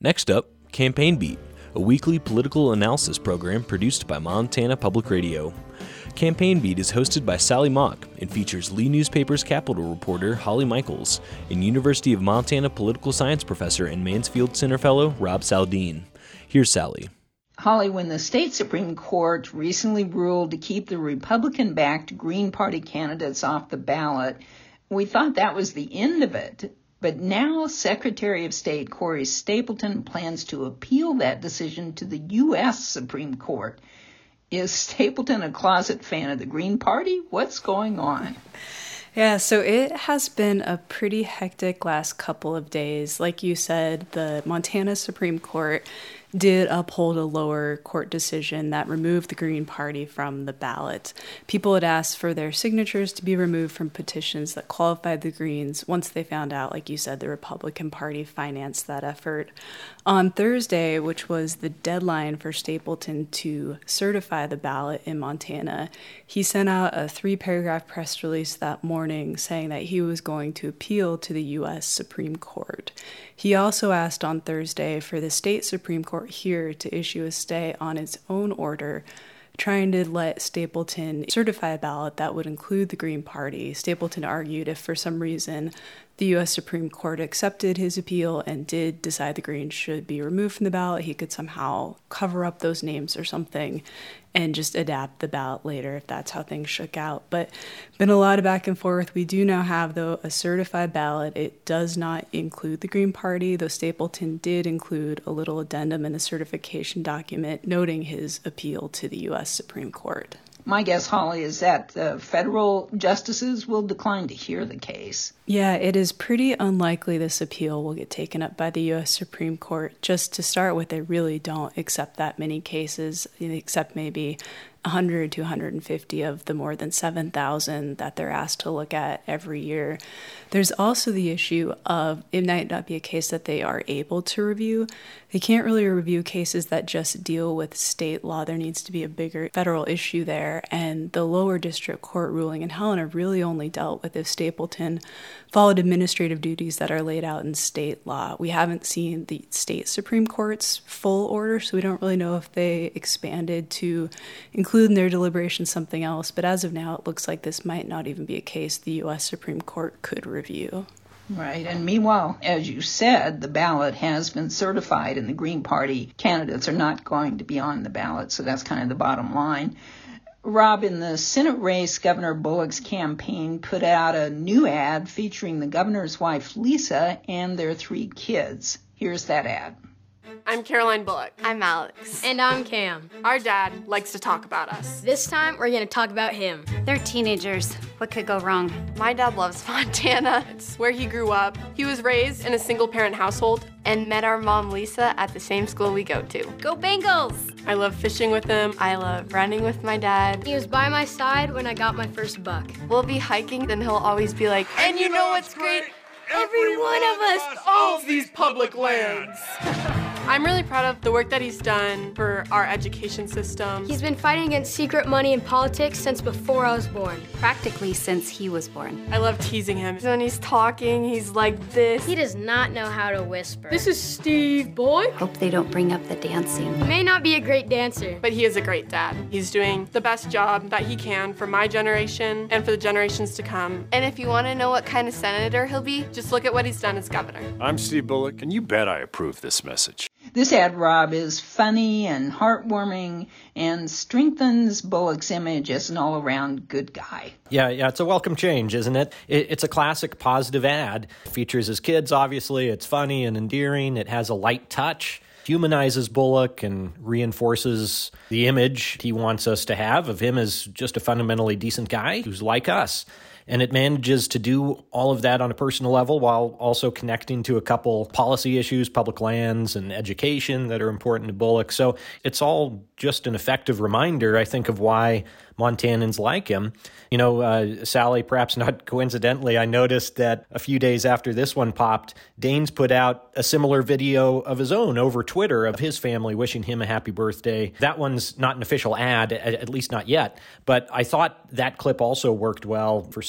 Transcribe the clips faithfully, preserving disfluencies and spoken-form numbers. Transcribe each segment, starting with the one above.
Next up, Campaign Beat, a weekly political analysis program produced by Montana Public Radio. Campaign Beat is hosted by Sally Mock and features Lee Newspaper's Capitol reporter Holly Michaels and University of Montana political science professor and Mansfield Center fellow Rob Saldin. Here's Sally. Holly, when the state Supreme Court recently ruled to keep the Republican-backed Green Party candidates off the ballot, we thought that was the end of it. But now Secretary of State Corey Stapleton plans to appeal that decision to the U S Supreme Court. Is Stapleton a closet fan of the Green Party? What's going on? Yeah, so it has been a pretty hectic last couple of days. Like you said, the Montana Supreme Court did uphold a lower court decision that removed the Green Party from the ballot. People had asked for their signatures to be removed from petitions that qualified the Greens once they found out, like you said, the Republican Party financed that effort. On Thursday, which was the deadline for Stapleton to certify the ballot in Montana, he sent out a three-paragraph press release that morning saying that he was going to appeal to the U S Supreme Court. He also asked on Thursday for the state Supreme Court here to issue a stay on its own order, trying to let Stapleton certify a ballot that would include the Green Party. Stapleton argued if for some reason the U S Supreme Court accepted his appeal and did decide the Greens should be removed from the ballot, he could somehow cover up those names or something and just adapt the ballot later if that's how things shook out. But been a lot of back and forth. We do now have, though, a certified ballot. It does not include the Green Party, though Stapleton did include a little addendum in the certification document noting his appeal to the U S Supreme Court. My guess, Holly, is that the federal justices will decline to hear the case. Yeah, it is pretty unlikely this appeal will get taken up by the U S Supreme Court. Just to start with, they really don't accept that many cases, except maybe one hundred to one hundred fifty of the more than seven thousand that they're asked to look at every year. There's also the issue of it might not be a case that they are able to review. They can't really review cases that just deal with state law. There needs to be a bigger federal issue there, and the lower district court ruling in Helena really only dealt with if Stapleton followed administrative duties that are laid out in state law. We haven't seen the state Supreme Court's full order, so we don't really know if they expanded to include in their deliberations something else, but as of now, it looks like this might not even be a case the U S Supreme Court could review. Right, and meanwhile, as you said, the ballot has been certified and the Green Party candidates are not going to be on the ballot, so that's kind of the bottom line. Rob, in the Senate race, Governor Bullock's campaign put out a new ad featuring the governor's wife, Lisa, and their three kids. Here's that ad. I'm Caroline Bullock. I'm Alex. And I'm Cam. Our dad likes to talk about us. This time, we're going to talk about him. They're teenagers. What could go wrong? My dad loves Montana. It's where he grew up. He was raised in a single-parent household and met our mom, Lisa, at the same school we go to. Go Bengals! I love fishing with him. I love running with my dad. He was by my side when I got my first buck. We'll be hiking, and he'll always be like, and you know what's great? Every one of us owns these public lands. I'm really proud of the work that he's done for our education system. He's been fighting against secret money in politics since before I was born. Practically since he was born. I love teasing him. When he's talking, he's like this. He does not know how to whisper. This is Steve, boy. Hope they don't bring up the dancing. He may not be a great dancer, but he is a great dad. He's doing the best job that he can for my generation and for the generations to come. And if you want to know what kind of senator he'll be, just look at what he's done as governor. I'm Steve Bullock, and you bet I approve this message. This ad, Rob, is funny and heartwarming and strengthens Bullock's image as an all-around good guy. Yeah, yeah, it's a welcome change, isn't it? it? It's a classic positive ad. It features his kids, obviously. It's funny and endearing. It has a light touch. Humanizes Bullock and reinforces the image he wants us to have of him as just a fundamentally decent guy who's like us. And it manages to do all of that on a personal level while also connecting to a couple policy issues, public lands and education that are important to Bullock. So it's all just an effective reminder, I think, of why Montanans like him. You know, uh, Sally, perhaps not coincidentally, I noticed that a few days after this one popped, Danes put out a similar video of his own over Twitter of his family wishing him a happy birthday. That one's not an official ad, at least not yet, but I thought that clip also worked well for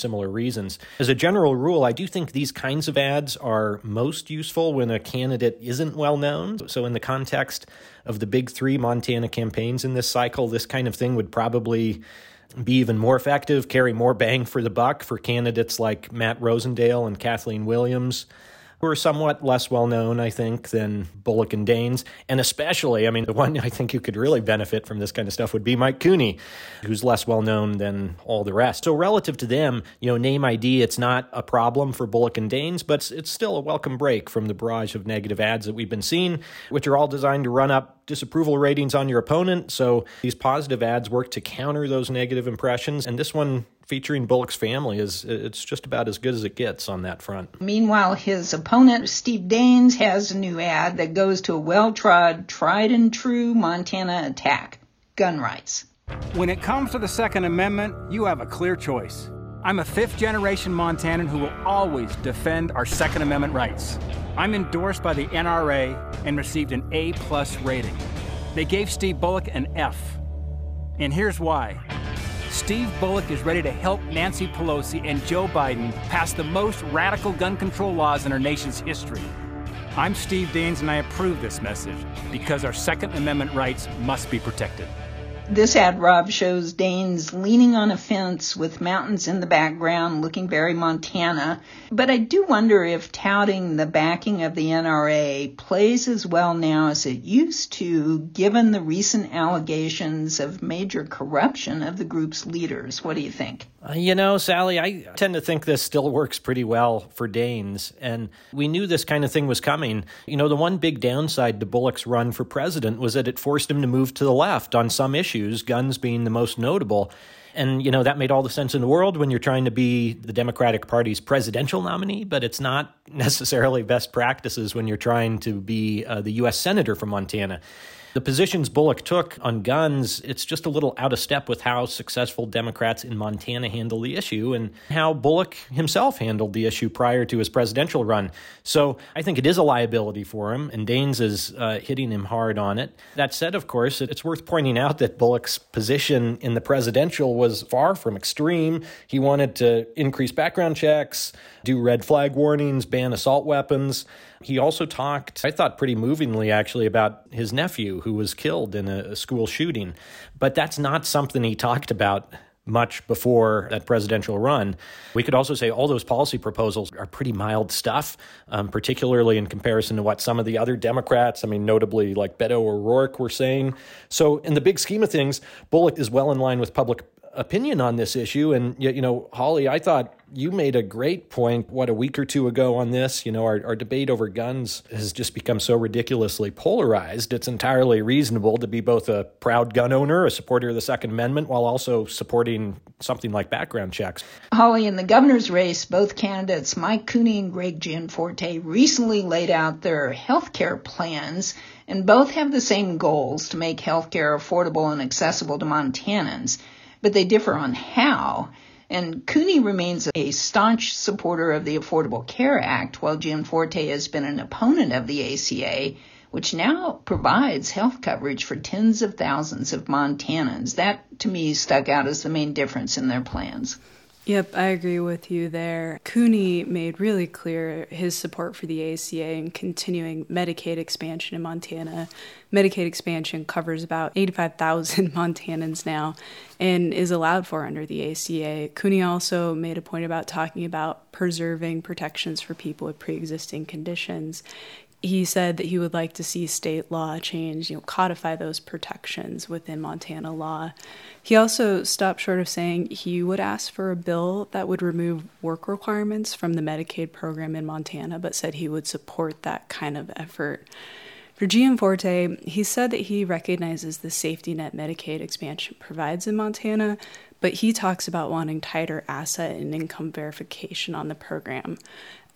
similar reasons. As a general rule, I do think these kinds of ads are most useful when a candidate isn't well known. So in the context of the big three Montana campaigns in this cycle, this kind of thing would probably be even more effective, carry more bang for the buck for candidates like Matt Rosendale and Kathleen Williams, who are somewhat less well-known, I think, than Bullock and Daines. And especially, I mean, the one I think who could really benefit from this kind of stuff would be Mike Cooney, who's less well-known than all the rest. So relative to them, you know, name I D, it's not a problem for Bullock and Daines, but it's still a welcome break from the barrage of negative ads that we've been seeing, which are all designed to run up disapproval ratings on your opponent. So these positive ads work to counter those negative impressions. And this one, featuring Bullock's family, is it's just about as good as it gets on that front. Meanwhile, his opponent, Steve Daines, has a new ad that goes to a well-trod, tried-and-true Montana attack: gun rights. When it comes to the Second Amendment, you have a clear choice. I'm a fifth-generation Montanan who will always defend our Second Amendment rights. I'm endorsed by the N R A and received an A plus rating. They gave Steve Bullock an F. And here's why. Steve Bullock is ready to help Nancy Pelosi and Joe Biden pass the most radical gun control laws in our nation's history. I'm Steve Daines, and I approve this message because our Second Amendment rights must be protected. This ad, Rob, shows Daines leaning on a fence with mountains in the background, looking very Montana. But I do wonder if touting the backing of the N R A plays as well now as it used to, given the recent allegations of major corruption of the group's leaders. What do you think? Uh, you know, Sally, I tend to think this still works pretty well for Daines, and we knew this kind of thing was coming. You know, the one big downside to Bullock's run for president was that it forced him to move to the left on some issues, guns being the most notable. And, you know, that made all the sense in the world when you're trying to be the Democratic Party's presidential nominee, but it's not necessarily best practices when you're trying to be uh, the U S senator from Montana. The positions Bullock took on guns, it's just a little out of step with how successful Democrats in Montana handle the issue and how Bullock himself handled the issue prior to his presidential run. So I think it is a liability for him, and Daines is uh, hitting him hard on it. That said, of course, it's worth pointing out that Bullock's position in the presidential was far from extreme. He wanted to increase background checks, do red flag warnings, ban assault weapons. He also talked, I thought pretty movingly actually, about his nephew who was killed in a school shooting. But that's not something he talked about much before that presidential run. We could also say all those policy proposals are pretty mild stuff, um, particularly in comparison to what some of the other Democrats, I mean, notably like Beto O'Rourke, were saying. So in the big scheme of things, Bullock is well in line with public opinion on this issue. And, you know, Holly, I thought you made a great point, what, a week or two ago on this. You know, our, our debate over guns has just become so ridiculously polarized. It's entirely reasonable to be both a proud gun owner, a supporter of the Second Amendment, while also supporting something like background checks. Holly, in the governor's race, both candidates, Mike Cooney and Greg Gianforte, recently laid out their health care plans, and both have the same goals: to make health care affordable and accessible to Montanans. But they differ on how. And Cooney remains a staunch supporter of the Affordable Care Act, while Gianforte has been an opponent of the A C A, which now provides health coverage for tens of thousands of Montanans. That, to me, stuck out as the main difference in their plans. Yep, I agree with you there. Cooney made really clear his support for the A C A and continuing Medicaid expansion in Montana. Medicaid expansion covers about eighty-five thousand Montanans now and is allowed for under the A C A. Cooney also made a point about talking about preserving protections for people with pre-existing conditions. He said that he would like to see state law change, you know, codify those protections within Montana law. He also stopped short of saying he would ask for a bill that would remove work requirements from the Medicaid program in Montana, but said he would support that kind of effort. For Gianforte, he said that he recognizes the safety net Medicaid expansion provides in Montana, but he talks about wanting tighter asset and income verification on the program.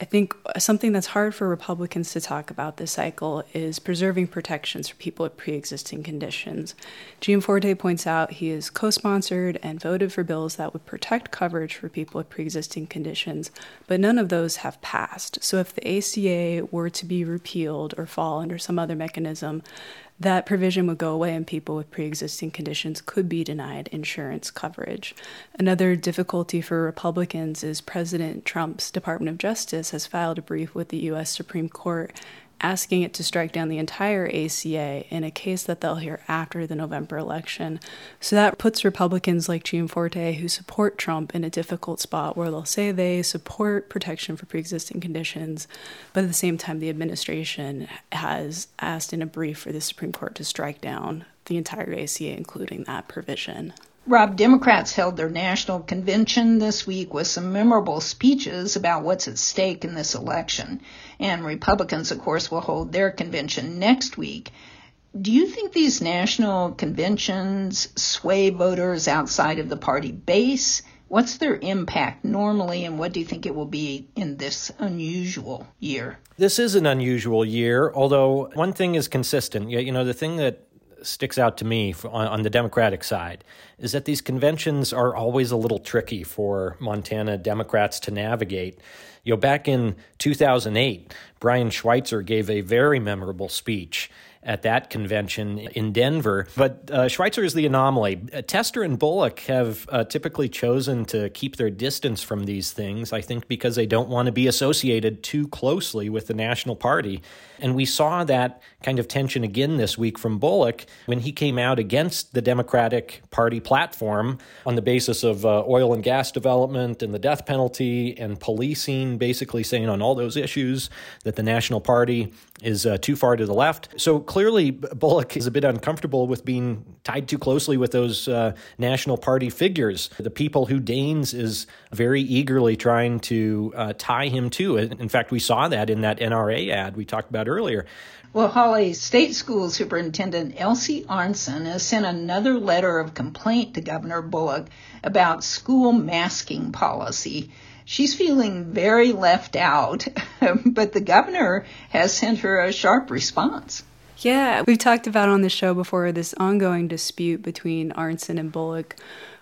I think something that's hard for Republicans to talk about this cycle is preserving protections for people with pre-existing conditions. Gianforte points out he has co-sponsored and voted for bills that would protect coverage for people with pre-existing conditions, but none of those have passed. So if the A C A were to be repealed or fall under some other mechanism, that provision would go away and people with pre-existing conditions could be denied insurance coverage. Another difficulty for Republicans is President Trump's Department of Justice has filed a brief with the U S Supreme Court asking it to strike down the entire A C A in a case that they'll hear after the November election. So that puts Republicans like Gianforte, who support Trump, in a difficult spot where they'll say they support protection for pre-existing conditions, but at the same time, the administration has asked in a brief for the Supreme Court to strike down the entire A C A, including that provision. Rob, Democrats held their national convention this week with some memorable speeches about what's at stake in this election. And Republicans, of course, will hold their convention next week. Do you think these national conventions sway voters outside of the party base? What's their impact normally, and what do you think it will be in this unusual year? This is an unusual year, although one thing is consistent. You know, the thing that sticks out to me on, on the Democratic side is that these conventions are always a little tricky for Montana Democrats to navigate. You know, back in two thousand eight, Brian Schweitzer gave a very memorable speech at that convention in Denver. But uh, Schweitzer is the anomaly. Uh, Tester and Bullock have uh, typically chosen to keep their distance from these things, I think because they don't want to be associated too closely with the National Party. And we saw that kind of tension again this week from Bullock when he came out against the Democratic Party platform on the basis of uh, oil and gas development and the death penalty and policing, basically saying on all those issues that the National Party is uh, too far to the left. So clearly, Bullock is a bit uncomfortable with being tied too closely with those uh, National Party figures, the people who Daines is very eagerly trying to uh, tie him to. In fact, we saw that in that N R A ad we talked about earlier. Well, Holly, State School Superintendent Elsie Arntzen has sent another letter of complaint to Governor Bullock about school masking policy. She's feeling very left out, but the governor has sent her a sharp response. Yeah, we've talked about on the show before this ongoing dispute between Arntzen and Bullock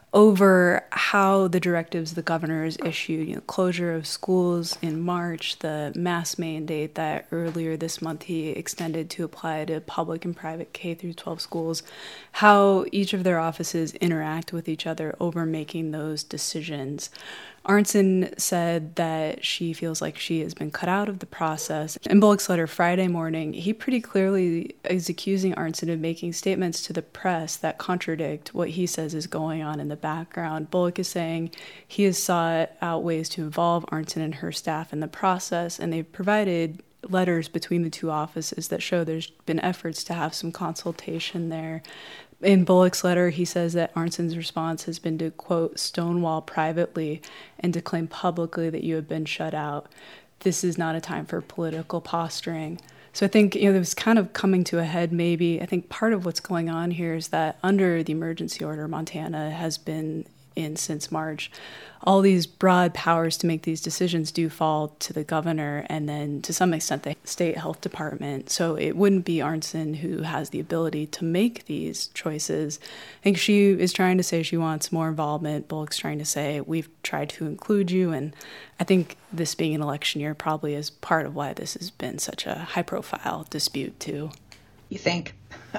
over how the directives the governor has issued, you know, closure of schools in March, the mask mandate that earlier this month he extended to apply to public and private K through twelve schools, how each of their offices interact with each other over making those decisions. Arntzen said that she feels like she has been cut out of the process. In Bullock's letter Friday morning, he pretty clearly is accusing Arntzen of making statements to the press that contradict what he says is going on in the background. Bullock is saying he has sought out ways to involve Arntzen and her staff in the process, and they've provided letters between the two offices that show there's been efforts to have some consultation there. In Bullock's letter, he says that Arntzen's response has been to, quote, stonewall privately and to claim publicly that you have been shut out. This is not a time for political posturing. So I think, you know, it was kind of coming to a head maybe. I think part of what's going on here is that under the emergency order Montana has been in since March, all these broad powers to make these decisions do fall to the governor and then to some extent the state health department. So it wouldn't be Arntzen who has the ability to make these choices. I think she is trying to say she wants more involvement. Bullock's trying to say we've tried to include you. And I think this being an election year probably is part of why this has been such a high profile dispute too. You think?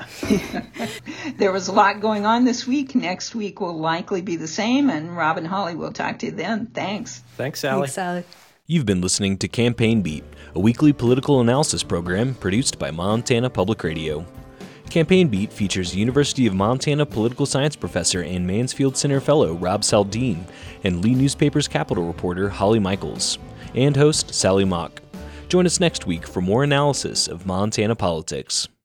There was a lot going on this week. Next week will likely be the same, and Rob and Holly will talk to you then. Thanks. Thanks, Sally. Thanks, Sally. You've been listening to Campaign Beat, a weekly political analysis program produced by Montana Public Radio. Campaign Beat features University of Montana political science professor and Mansfield Center fellow Rob Saldin and Lee Newspaper's Capitol reporter Holly Michaels, and host Sally Mock. Join us next week for more analysis of Montana politics.